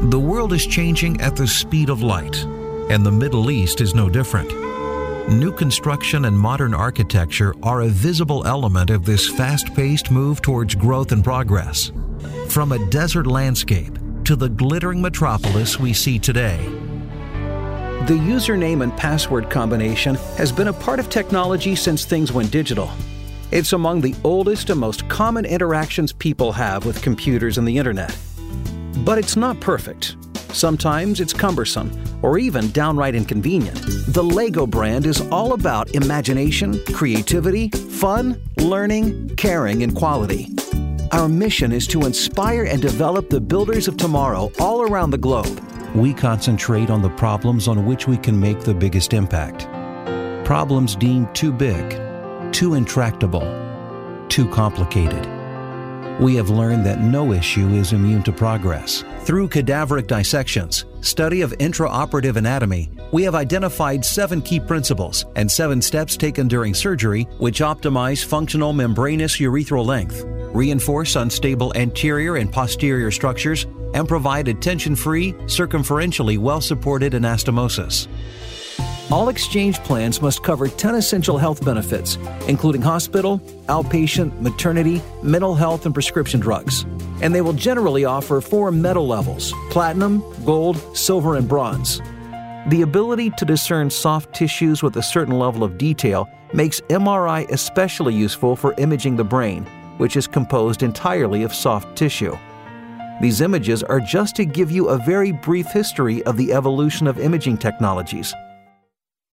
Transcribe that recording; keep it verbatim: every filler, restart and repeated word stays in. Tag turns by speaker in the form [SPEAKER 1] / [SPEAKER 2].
[SPEAKER 1] The world is changing at the speed of light, and the Middle East is no different. New construction and modern architecture are a visible element of this fast-paced move towards growth and progress. From a desert landscape to the glittering metropolis we see today.
[SPEAKER 2] The username and password combination has been a part of technology since things went digital. It's among the oldest and most common interactions people have with computers and the internet. But it's not perfect. Sometimes it's cumbersome or even downright inconvenient. The LEGO brand is all about imagination, creativity, fun, learning, caring, and quality. Our mission is to inspire and develop the builders of tomorrow all around the globe. We concentrate on the problems on which we can make the biggest impact. Problems deemed too big, too intractable, too complicated. We have learned that no issue is immune to progress. Through cadaveric dissections, study of intraoperative anatomy, we have identified seven key principles and seven steps taken during surgery which optimize functional membranous urethral length, reinforce unstable anterior and posterior structures, and provide a tension-free, circumferentially well-supported anastomosis. All exchange plans must cover ten essential health benefits, including hospital, outpatient, maternity, mental health, and prescription drugs. And they will generally offer four metal levels: platinum, gold, silver, and bronze. The ability to discern soft tissues with a certain level of detail makes M R I especially useful for imaging the brain, which is composed entirely of soft tissue. These images are just to give you a very brief history of the evolution of imaging technologies.